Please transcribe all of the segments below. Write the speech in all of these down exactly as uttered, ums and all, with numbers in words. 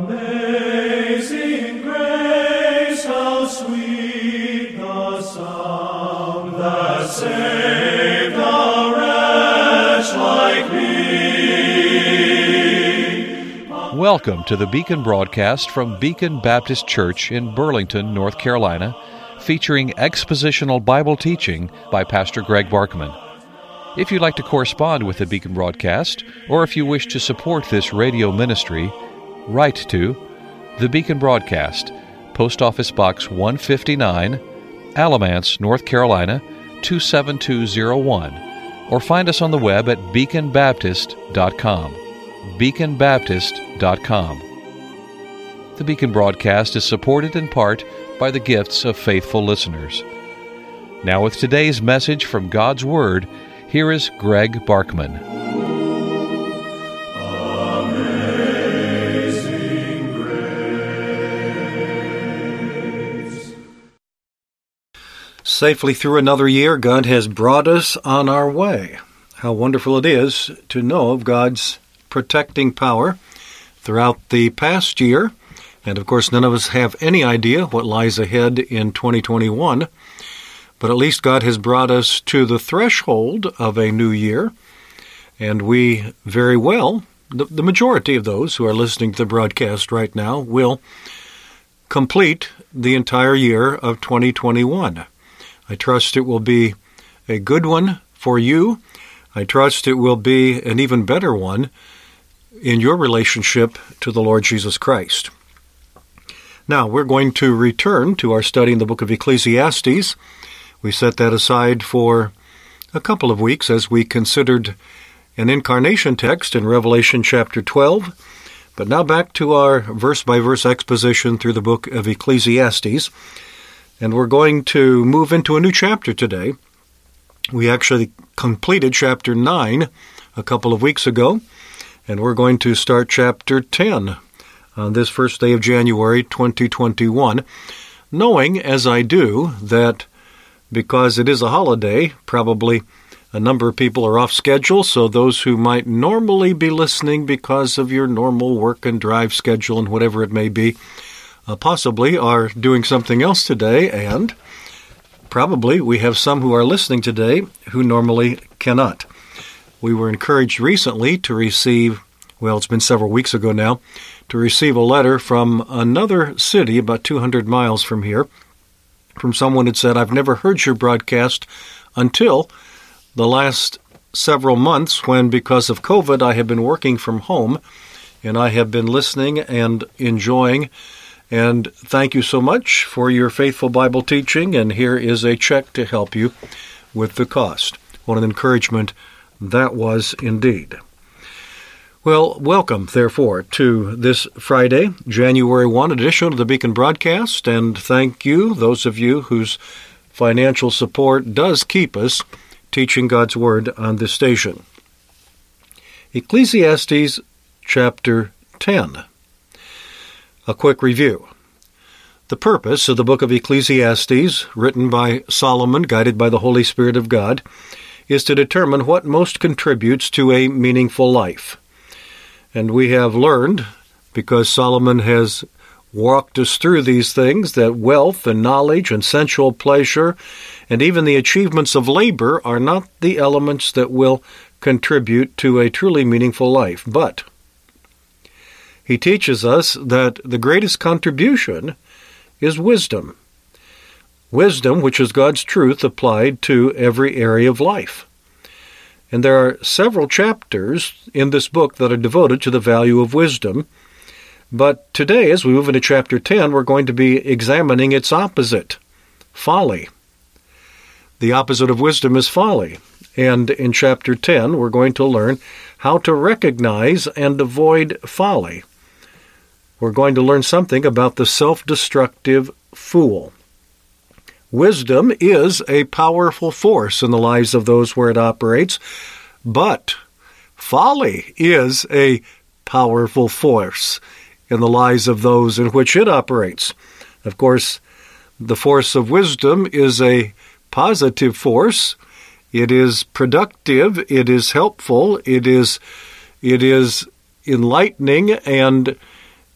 Amazing grace, how sweet the sound that saved a wretch like me. Welcome to the Beacon broadcast from Beacon Baptist Church in Burlington, North Carolina, featuring expositional Bible teaching by Pastor Greg Barkman. If you'd like to correspond with the Beacon broadcast, or if you wish to support this radio ministry, write to the Beacon Broadcast, Post Office Box one fifty-nine, Alamance, North Carolina, two seven two zero one, or find us on the web at beacon baptist dot com. beacon baptist dot com. The Beacon broadcast is supported in part by the gifts of faithful listeners. Now with today's message from God's Word, here is Greg Barkman. Amazing grace. Safely through another year, God has brought us on our way. How wonderful it is to know of God's protecting power throughout the past year. And of course, none of us have any idea what lies ahead in twenty twenty-one. But at least God has brought us to the threshold of a new year. And we very well, the, the majority of those who are listening to the broadcast right now, will complete the entire year of twenty twenty-one. I trust it will be a good one for you. I trust it will be an even better one in your relationship to the Lord Jesus Christ. Now, we're going to return to our study in the book of Ecclesiastes. We set that aside for a couple of weeks as we considered an incarnation text in Revelation chapter twelve. But now back to our verse-by-verse exposition through the book of Ecclesiastes. And we're going to move into a new chapter today. We actually completed chapter nine a couple of weeks ago, and we're going to start chapter ten on this first day of January twenty twenty-one, knowing, as I do, that because it is a holiday, probably a number of people are off schedule, so those who might normally be listening because of your normal work and drive schedule and whatever it may be, uh, possibly are doing something else today, and probably we have some who are listening today who normally cannot. We were encouraged recently to receive, well, it's been several weeks ago now, to receive a letter from another city about two hundred miles from here, from someone who said, I've never heard your broadcast until the last several months when, because of COVID, I have been working from home, and I have been listening and enjoying. And thank you so much for your faithful Bible teaching, and here is a check to help you with the cost. What an encouragement that was indeed. Well, welcome, therefore, to this Friday, January first edition of the Beacon Broadcast, and thank you, those of you whose financial support does keep us teaching God's Word on this station. Ecclesiastes chapter ten. A quick review. The purpose of the book of Ecclesiastes, written by Solomon, guided by the Holy Spirit of God, is to determine what most contributes to a meaningful life. And we have learned, because Solomon has walked us through these things, that wealth and knowledge and sensual pleasure and even the achievements of labor are not the elements that will contribute to a truly meaningful life. But he teaches us that the greatest contribution is wisdom. Wisdom, which is God's truth applied to every area of life. And there are several chapters in this book that are devoted to the value of wisdom. But today, as we move into chapter ten, we're going to be examining its opposite, folly. The opposite of wisdom is folly. And in chapter ten, we're going to learn how to recognize and avoid folly. We're going to learn something about the self-destructive fool. Wisdom is a powerful force in the lives of those where it operates, but folly is a powerful force in the lives of those in which it operates. Of course, the force of wisdom is a positive force. It is productive, it is helpful, it is it is enlightening, and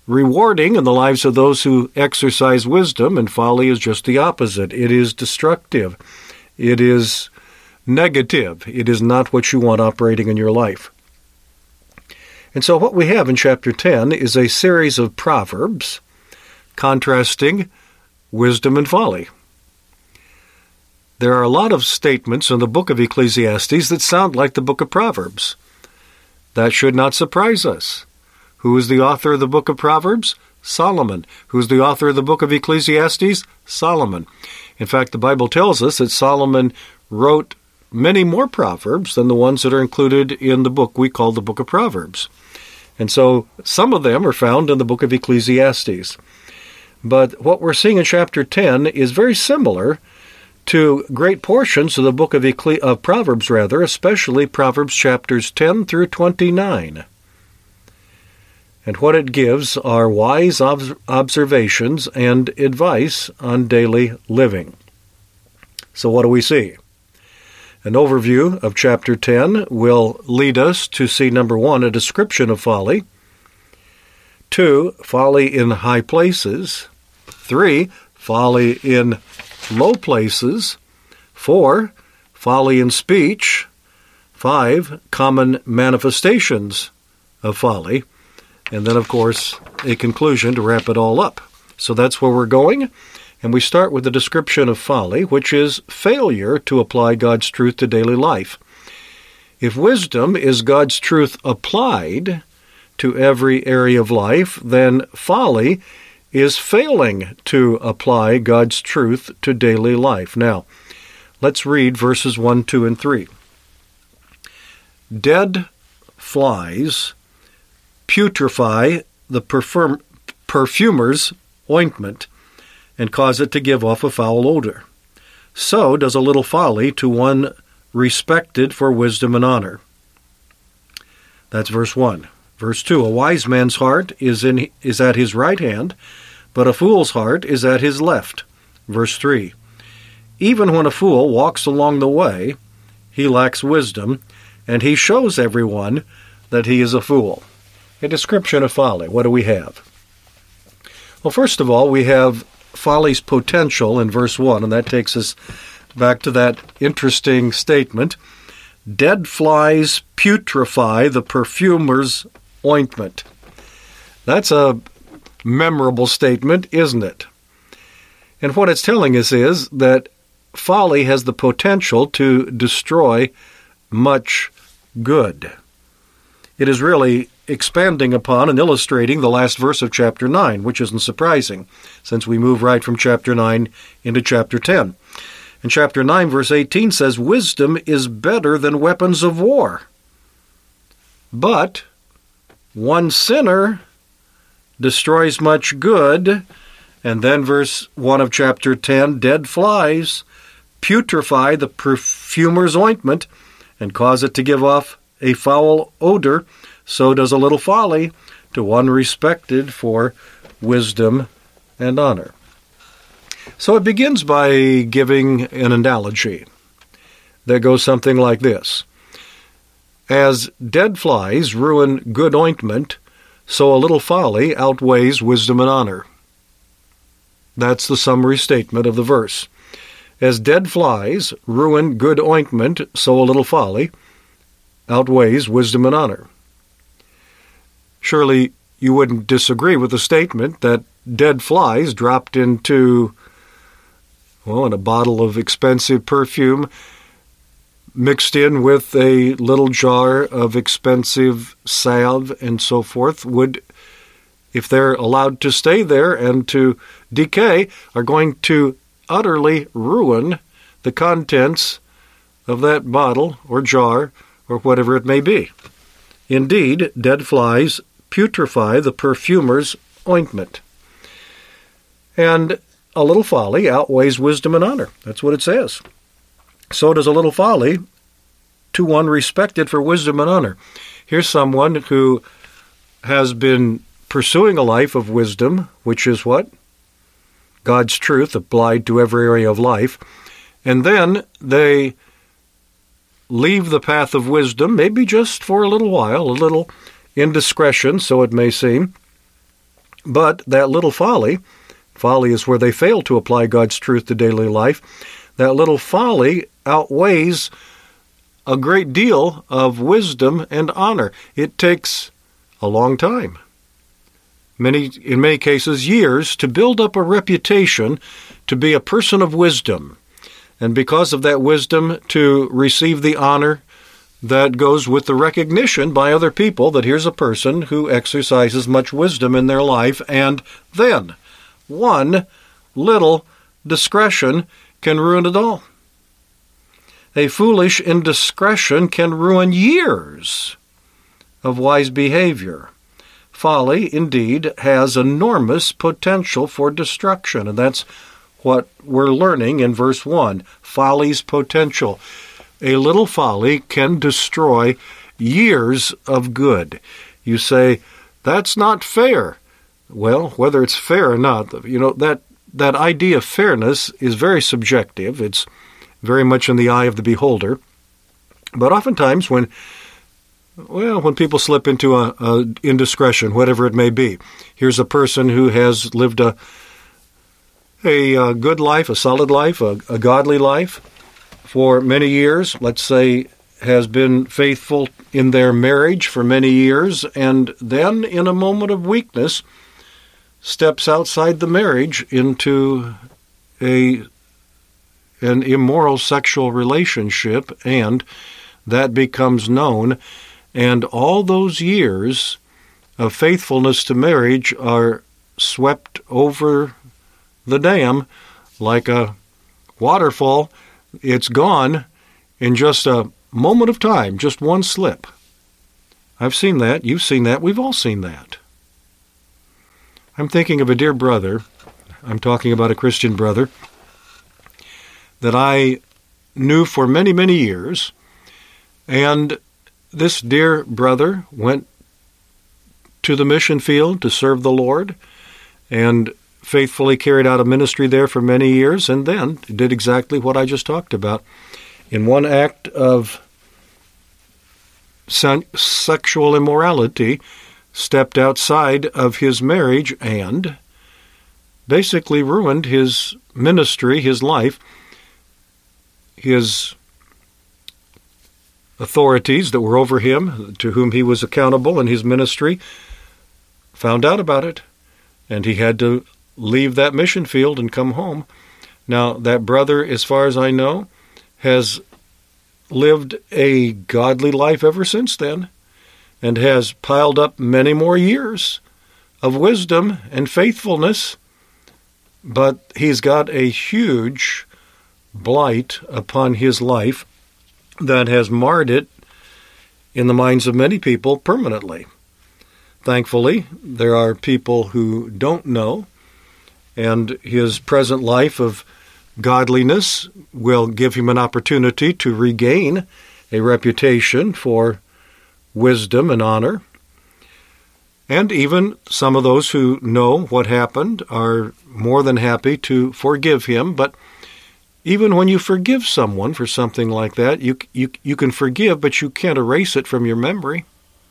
rewarding in the lives of those who exercise wisdom, and folly is just the opposite. It is destructive. It is negative. It is not what you want operating in your life. And so what we have in chapter ten is a series of proverbs contrasting wisdom and folly. There are a lot of statements in the book of Ecclesiastes that sound like the book of Proverbs. That should not surprise us. Who is the author of the book of Proverbs? Solomon. Who is the author of the book of Ecclesiastes? Solomon. In fact, the Bible tells us that Solomon wrote many more proverbs than the ones that are included in the book we call the book of Proverbs. And so some of them are found in the book of Ecclesiastes. But what we're seeing in chapter ten is very similar to great portions of the book of, Ecle- of Proverbs, rather, especially Proverbs chapters ten through twenty-nine. And what it gives are wise ob- observations and advice on daily living. So what do we see? An overview of chapter ten will lead us to see, number one, a description of folly. Two, folly in high places. Three, folly in low places. Four, folly in speech. Five, common manifestations of folly. And then, of course, a conclusion to wrap it all up. So that's where we're going. And we start with the description of folly, which is failure to apply God's truth to daily life. If wisdom is God's truth applied to every area of life, then folly is failing to apply God's truth to daily life. Now, let's read verses one, two, and three. Dead flies putrefy the perfum- perfumer's ointment and cause it to give off a foul odor. So does a little folly to one respected for wisdom and honor. That's verse one. Verse two, a wise man's heart is in is at his right hand, but a fool's heart is at his left. Verse three, even when a fool walks along the way, he lacks wisdom, and he shows everyone that he is a fool. A description of folly. What do we have? Well, first of all, we have folly's potential in verse one, and that takes us back to that interesting statement. Dead flies putrefy the perfumer's ointment. That's a memorable statement, isn't it? And what it's telling us is that folly has the potential to destroy much good. It is really expanding upon and illustrating the last verse of chapter nine, which isn't surprising, since we move right from chapter nine into chapter ten. And chapter nine, verse eighteen says, wisdom is better than weapons of war. But one sinner destroys much good. And then verse one of chapter ten, dead flies putrefy the perfumer's ointment and cause it to give off a foul odor. So does a little folly to one respected for wisdom and honor. So it begins by giving an analogy that goes something like this. As dead flies ruin good ointment, so a little folly outweighs wisdom and honor. That's the summary statement of the verse. As dead flies ruin good ointment, so a little folly outweighs wisdom and honor. Surely you wouldn't disagree with the statement that dead flies dropped into, well, in a bottle of expensive perfume, mixed in with a little jar of expensive salve and so forth, would, if they're allowed to stay there and to decay, are going to utterly ruin the contents of that bottle or jar or whatever it may be. Indeed, dead flies putrefy the perfumer's ointment. And a little folly outweighs wisdom and honor. That's what it says. So does a little folly to one respected for wisdom and honor. Here's someone who has been pursuing a life of wisdom, which is what? God's truth applied to every area of life. And then they leave the path of wisdom, maybe just for a little while, a little indiscretion, so it may seem, But that little folly, folly is where they fail to apply God's truth to daily life, that little folly outweighs a great deal of wisdom and honor. It takes a long time, many in many cases years, to build up a reputation to be a person of wisdom, and because of that wisdom to receive the honor that goes with the recognition by other people that here's a person who exercises much wisdom in their life, and then one little discretion can ruin it all. A foolish indiscretion can ruin years of wise behavior. Folly, indeed, has enormous potential for destruction, and that's what we're learning in verse one. Folly's potential. A little folly can destroy years of good. You say, that's not fair. Well, whether it's fair or not, you know, that, that idea of fairness is very subjective. It's very much in the eye of the beholder. But oftentimes when, well, when people slip into a, a indiscretion, whatever it may be, here's a person who has lived a, a, a good life, a solid life, a, a godly life, for many years, let's say, has been faithful in their marriage for many years, and then in a moment of weakness steps outside the marriage into a an immoral sexual relationship, and that becomes known, and all those years of faithfulness to marriage are swept over the dam like a waterfall. It's gone in just a moment of time, just one slip. I've seen that. You've seen that. We've all seen that. I'm thinking of a dear brother. I'm talking about a Christian brother that I knew for many, many years. And this dear brother went to the mission field to serve the Lord and faithfully carried out a ministry there for many years, and then did exactly what I just talked about. In one act of sen- sexual immorality, stepped outside of his marriage and basically ruined his ministry, his life. His authorities that were over him, to whom he was accountable in his ministry, found out about it, and he had to leave that mission field and come home. Now, that brother, as far as I know, has lived a godly life ever since then, and has piled up many more years of wisdom and faithfulness, but he's got a huge blight upon his life that has marred it in the minds of many people permanently. Thankfully, there are people who don't know, and his present life of godliness will give him an opportunity to regain a reputation for wisdom and honor. And even some of those who know what happened are more than happy to forgive him. But even when you forgive someone for something like that, you you you can forgive, but you can't erase it from your memory.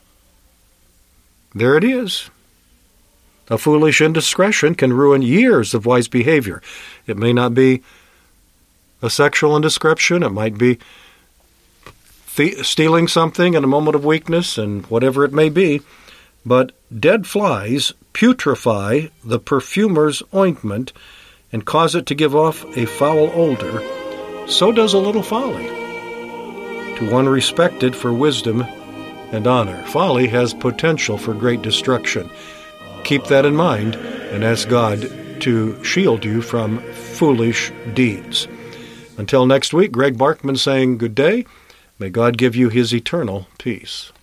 There it is. A foolish indiscretion can ruin years of wise behavior. It may not be a sexual indiscretion. It might be th- stealing something in a moment of weakness, and whatever it may be. But dead flies putrefy the perfumer's ointment and cause it to give off a foul odor. So does a little folly to one respected for wisdom and honor. Folly has potential for great destruction. Keep that in mind and ask God to shield you from foolish deeds. Until next week, Greg Barkman saying good day. May God give you his eternal peace.